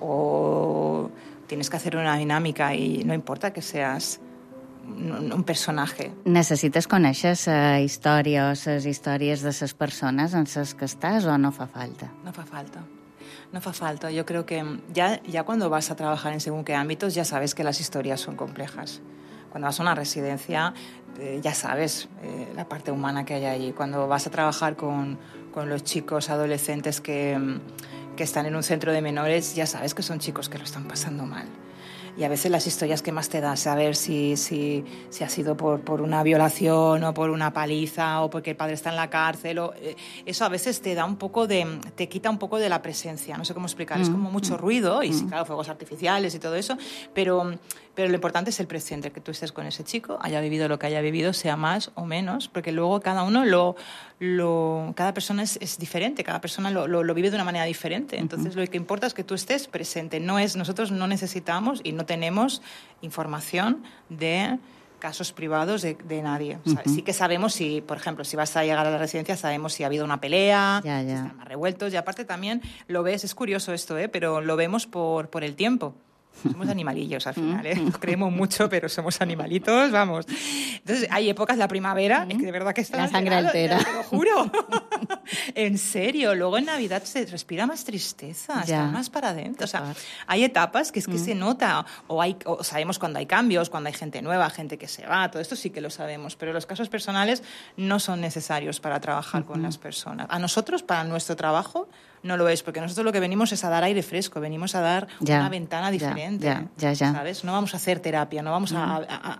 o tienes que hacer una dinámica y no importa que seas un personaje. Necessites conèixer la història o les històries de les persones en les que estàs, o no fa falta? No fa falta. No fa falta. Yo creo que ya cuando vas a trabajar en según qué ámbitos ya sabes que las historias son complejas. Cuando vas a una residencia ya sabes la parte humana que hay ahí. Cuando vas a trabajar con los chicos adolescentes que están en un centro de menores, ya sabes que son chicos que lo están pasando mal. Y a veces las historias que más te da saber si ha sido por una violación, o por una paliza, o porque el padre está en la cárcel, eso a veces te quita un poco de la presencia, no sé cómo explicar, es como mucho ruido, y sí, claro, fuegos artificiales y todo eso, pero lo importante es el presente, que tú estés con ese chico, haya vivido lo que haya vivido, sea más o menos, porque luego cada uno cada persona es diferente, cada persona lo vive de una manera diferente. Entonces lo que importa es que tú estés presente. Nosotros no necesitamos y no tenemos información de casos privados de nadie. O sea, sí que sabemos si, por ejemplo, si vas a llegar a la residencia, sabemos si ha habido una pelea, si están más revueltos, y aparte también lo ves, es curioso esto, pero lo vemos por el tiempo. Somos animalillos al final, Nos creemos mucho, pero somos animalitos, vamos. Entonces, hay épocas, la primavera, es que de verdad que está... La sangre altera. Te lo juro. En serio. Luego en Navidad se respira más tristeza, está más para adentro. O sea, hay etapas que es que se nota, o sabemos cuando hay cambios, cuando hay gente nueva, gente que se va, todo esto sí que lo sabemos, pero los casos personales no son necesarios para trabajar con las personas. A nosotros, para nuestro trabajo, no lo es, porque nosotros lo que venimos es a dar aire fresco, venimos a dar una ventana diferente, ¿sabes? No vamos a hacer terapia, no vamos a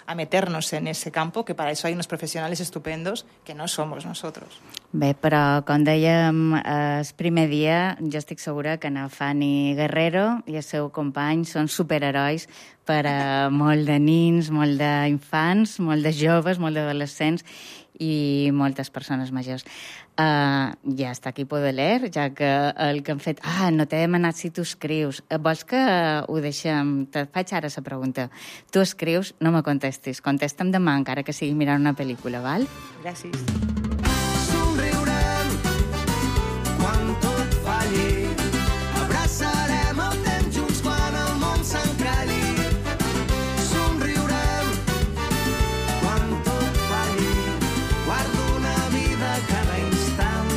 meternos en ese campo, que para eso hay unos profesionales estupendos que no somos nosotros. Bé, però, com dèiem, el primer dia jo estic segura que na Fanny Guerrero i el seu company són superherois per a molt de nins, molt d'infants, molt de joves, molt d'adolescents i moltes persones majors. Ja està aquí Podeler, ja que el que han fet... no t'he demanat si tu escrius. Vols que ho deixem? Te faig ara la pregunta. Tu escrius? No me contestis. Contesta'm demà, encara que sigui mirant una pel·lícula, val? Gràcies. Somriurem quan tot falli. Abraçarem el temps junts quan el món s'encalli. Somriurem quan tot falli. Guardo una vida cada instant.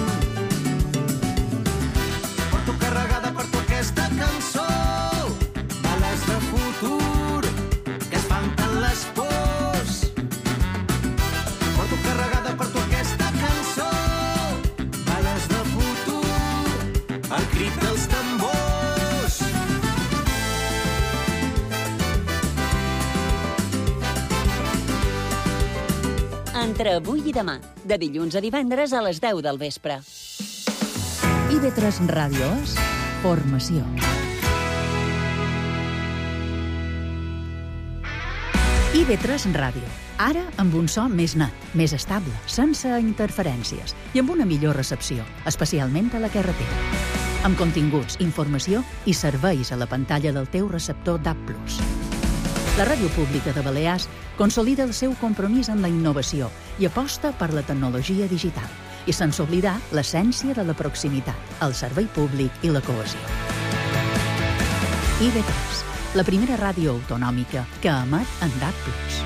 Porto carregada per tu aquesta cançó. Bales de futur que espanten les pors. Porto carregada per tu aquesta cançó. Bales de futur, el crit dels tambors. Entre avui i demà, de dilluns a divendres a les 10 del vespre. IB3 Ràdio és formació. IB3 Ràdio. Ara amb un so més net, més estable, sense interferències i amb una millor recepció, especialment a la carretera. Amb continguts, informació i serveis a la pantalla del teu receptor DAB+. La Ràdio Pública de Balears consolida el seu compromís amb la innovació i aposta per la tecnologia digital i sense oblidar l'essència de la proximitat, el servei públic i la cohesió. IB3, la primera ràdio autonòmica que emet en DAB+.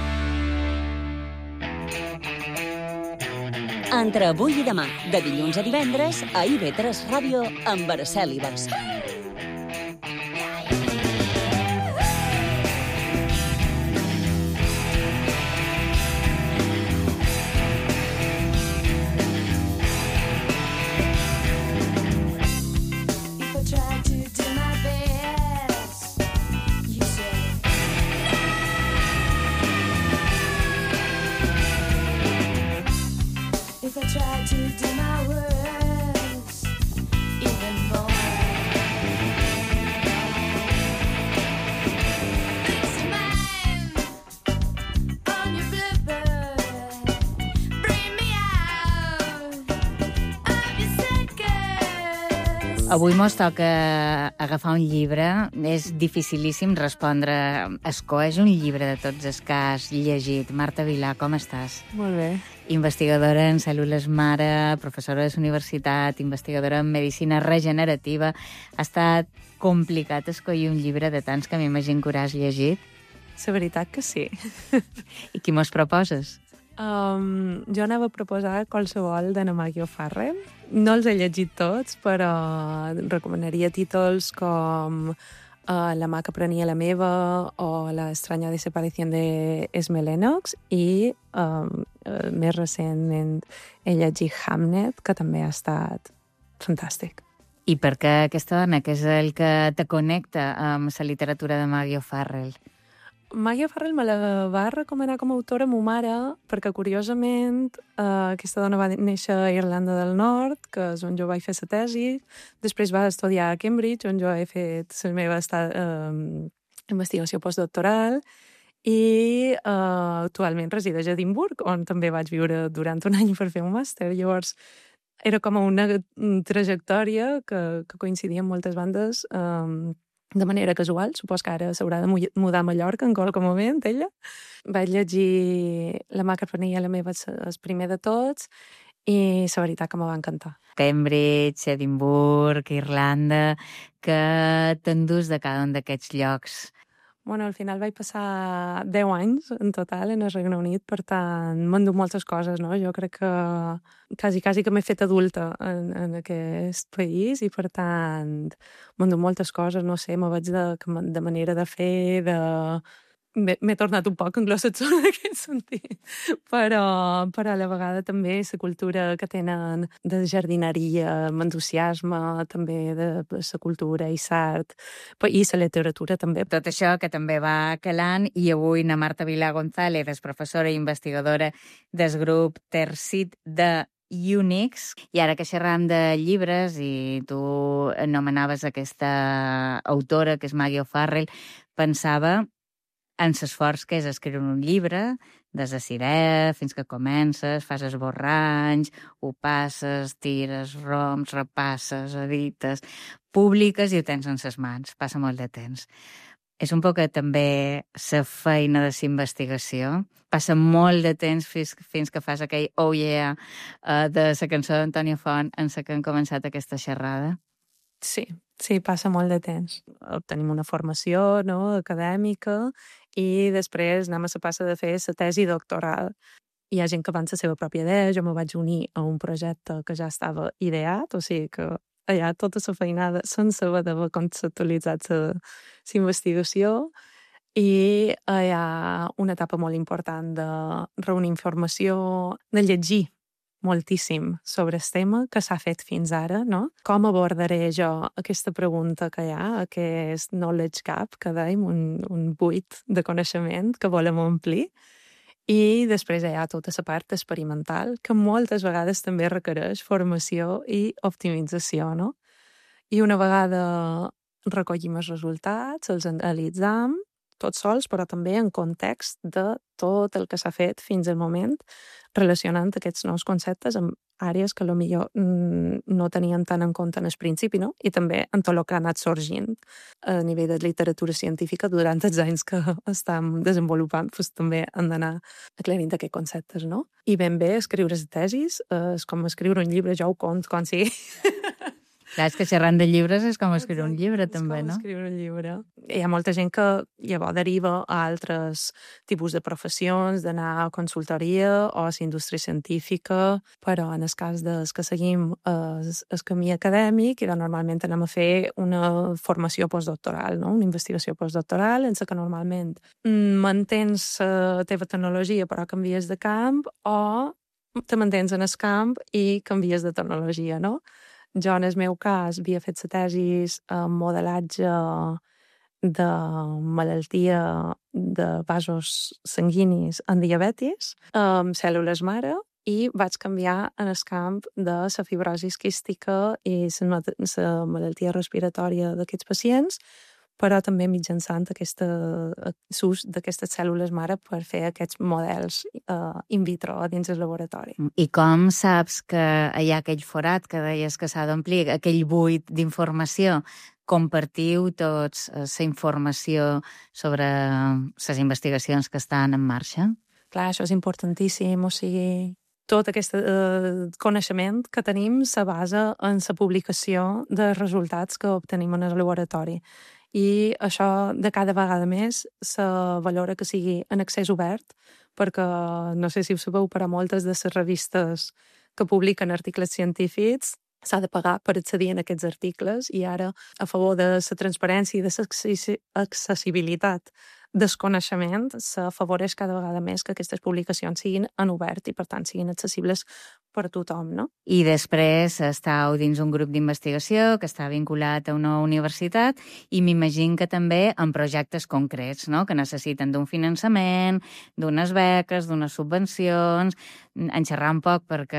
Entre avui i demà, de dilluns a divendres, a IB3 Ràdio amb Araceli Bosch. Avui mos toca agafar un llibre. És dificilíssim respondre. Escoeix un llibre de tots els que has llegit. Marta Vilà, com estàs? Molt bé. Investigadora en cèl·lules mare, professora de la universitat, investigadora en medicina regenerativa. Ha estat complicat escollir un llibre de tants que m'imagino que hauràs llegit? La veritat que sí. I qui mos proposes? Jo anava a proposar qualsevol de Maggie O'Farrell. No els he llegit tots, però recomanaria títols com La mà que prenia la meva o La estranya desaparició de Esme Lennox i més recentment he llegit Hamnet, que també ha estat fantàstic. I per què aquesta dona, que és el que te connecta amb la literatura de Maggie O'Farrell? Maggie O'Farrell me la va recomanar com a autora ma mare perquè, curiosament, aquesta dona va néixer a Irlanda del Nord, que és on jo vaig fer la tesi, després va estudiar a Cambridge, on jo he fet la meva investigació postdoctoral, i actualment resideix a Edimburg, on també vaig viure durant un any per fer un màster. Llavors, era com una trajectòria que coincidia amb moltes bandes de manera casual. Supos que ara s'haurà de mudar a Mallorca en qualsevol moment, ella. Vaig llegir La mà que prenia la meva, el primer de tots, i la veritat que me va encantar. Cambridge, Edimburg, Irlanda, que t'endús de cada un d'aquests llocs? Bueno, al final vaig passar 10 anys en total en el Regne Unit, per tant, m'endú moltes coses, no? Jo crec que quasi que m'he fet adulta en aquest país i, per tant, m'endú moltes coses, no sé, me veig de manera de fer, m'he tornat un poc anglosaxó en aquest sentit, però a la vegada també la cultura que tenen de jardineria, amb entusiasme, també de la cultura i l'art, i la literatura també. Tot això que també va calant, i avui na Marta Vilà González és professora i investigadora del grup Tercit de Unix, i ara que xerram de llibres i tu anomenaves aquesta autora que és Maggie O'Farrell, pensava en l'esforç que és escriure un llibre, des de la fins que comences, fas esborranys, ho passes, tires, romps, repasses, edites, publiques i ho tens en les mans. Passa molt de temps. És un poc també la feina de la investigació. Passa molt de temps fins que fas aquell oh yeah de la cançó d'Antònia Font en la que hem començat aquesta xerrada. Sí, passa molt de temps. Tenim una formació, no, acadèmica, i després anem a la passa de fer la tesi doctoral. Hi ha gent que va amb la seva pròpia idea, jo me vaig unir a un projecte que ja estava ideat, o sigui que allà tota la feinada sense haver d'haver conceptualitzat la investigació, i hi ha una etapa molt important de reunir informació, de llegir moltíssim sobre el tema que s'ha fet fins ara, no? Com abordaré jo aquesta pregunta que hi ha, aquest knowledge gap, que dèiem, un buit de coneixement que volem omplir, i després hi ha tota la part experimental, que moltes vegades també requereix formació i optimització, no? I una vegada recollim els resultats, els analitzam, tots sols, però també en context de tot el que s'ha fet fins al moment, relacionant aquests nous conceptes amb àrees que potser no teníem tant en compte en el principi, no? I també en tot el que ha anat sorgint a nivell de literatura científica durant els anys que estem desenvolupant, doncs també han d'anar aclarint aquests conceptes, no? I ben bé, escriure les tesis és com escriure un llibre, jo ho conto com sigui. Clar, és que xerrant de llibres és com escriure un llibre, també, no? És com escriure un llibre. Hi ha molta gent que llavors deriva a altres tipus de professions, d'anar a consultoria o a la indústria científica, però en el cas dels que seguim el camí acadèmic, normalment anem a fer una formació postdoctoral, no? Una investigació postdoctoral en la que normalment mantens la teva tecnologia però canvies de camp, o te mantens en el camp i canvies de tecnologia, no? Jo, en el meu cas, havia fet la tesi en modelatge de malaltia de vasos sanguinis en diabetis, amb cèl·lules mare, i vaig canviar en el camp de la fibrosi quística i la malaltia respiratòria d'aquests pacients, però també mitjançant l'ús d'aquestes cèl·lules mare per fer aquests models in vitro dins el laboratori. I com saps que hi ha aquell forat que deies que s'ha d'omplir, aquell buit d'informació? Compartiu tots la informació sobre les investigacions que estan en marxa? Clar, això és importantíssim, o sigui, tot aquest coneixement que tenim se basa en la publicació dels resultats que obtenim en el laboratori. I això de cada vegada més se valora que sigui en accés obert, perquè no sé si ho sabeu, però moltes de les revistes que publiquen articles científics s'ha de pagar per accedir a aquests articles, i ara, a favor de la transparència i de l'accessibilitat del coneixement, s'afavoreix cada vegada més que aquestes publicacions siguin en obert i, per tant, siguin accessibles per tothom, no? I després estàu dins un grup d'investigació que està vinculat a una universitat, i m'imagino que també en projectes concrets, no?, que necessiten d'un finançament, d'unes beques, d'unes subvencions. En xerrar un poc perquè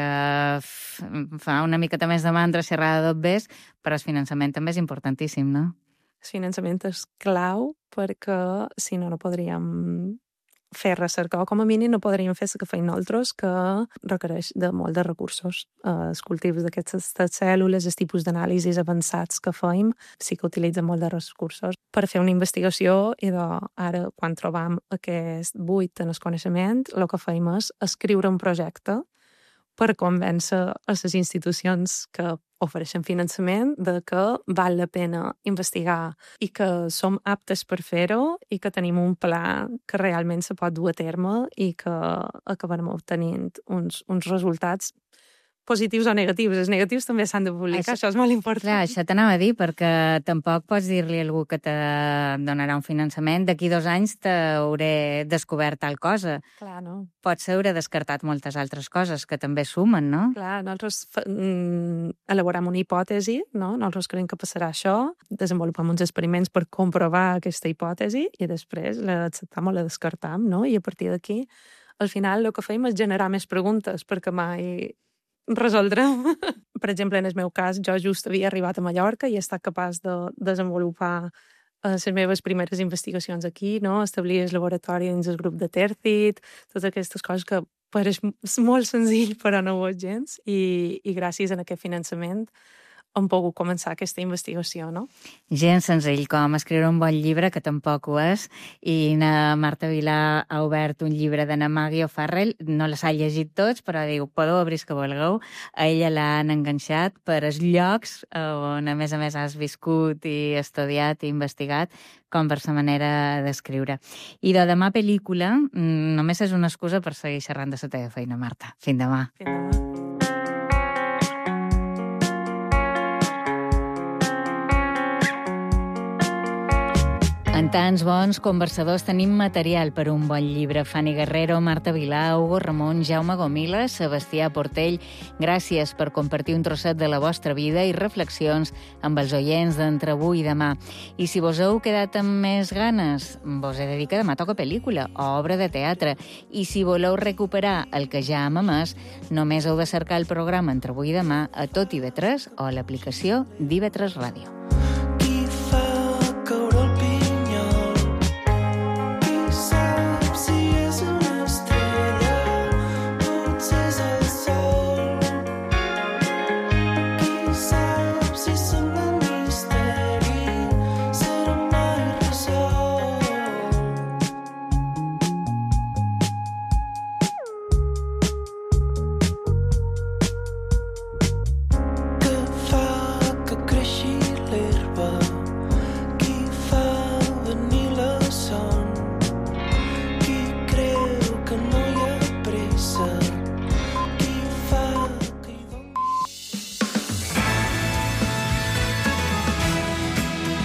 fa una miqueta més de mandra xerrar de dobbers, però el finançament també és importantíssim, no? El finançament és clau, perquè si no, no podríem fer recerca, o com a mínim no podríem fer la que feim nosaltres, que requereix de molt de recursos. Els cultius d'aquestes cèl·lules, els tipus d'anàlisis avançats que feim, sí que utilitzen molt de recursos per fer una investigació, i ara, quan trobam aquest buit en el coneixement, el que feim és escriure un projecte per convèncer a les institucions que ofereixen finançament de que val la pena investigar i que som aptes per fer-ho, i que tenim un pla que realment se pot dur a terme i que acabarem obtenint uns resultats positius o negatius. Els negatius també s'han de publicar, això és molt important. Clar, això t'anava a dir, perquè tampoc pots dir-li a algú que te donarà un finançament d'aquí 2 anys t'hauré descobert tal cosa. Clar, no. Potser hauré descartat moltes altres coses que també sumen, no? Clar, nosaltres elaborem una hipòtesi, no? Nosaltres creiem que passarà això, desenvolupem uns experiments per comprovar aquesta hipòtesi i després l'acceptam o la descartam, no? I a partir d'aquí, al final, el que fem és generar més preguntes, perquè mai resoldrem. Per exemple, en el meu cas, jo just havia arribat a Mallorca i he estat capaç de desenvolupar les meves primeres investigacions aquí, no? Establir el laboratori dins el grup de Tercit, totes aquestes coses que pareix molt senzill, però no ho és gens, i gràcies a aquest finançament hem pogut començar aquesta investigació, no? Gens senzill, com escriure un bon llibre, que tampoc ho és, i na Marta Vilà ha obert un llibre de na Maggie O'Farrell, no les ha llegit tots, però diu, podeu obrir que vulgueu. A ella l'han enganxat per els llocs on, a més, has viscut i estudiat i investigat, com per sa manera d'escriure. I de demà pel·lícula només és una excusa per seguir xerrant de la teva feina, Marta. Fins demà. Fins demà. En tants bons conversadors tenim material per un bon llibre. Fanny Guerrero, Marta Vilà, Hugo Ramon, Jaume Gomila, Sebastià Portell. Gràcies per compartir un trosset de la vostra vida i reflexions amb els oients d'Entre avui i demà. I si vos heu quedat amb més ganes, vos he de dir que demà toca pel·lícula o obra de teatre. I si voleu recuperar el que ja hem emès, només heu de cercar el programa Entre avui i demà a tot IB3 o a l'aplicació d'IB3 Ràdio.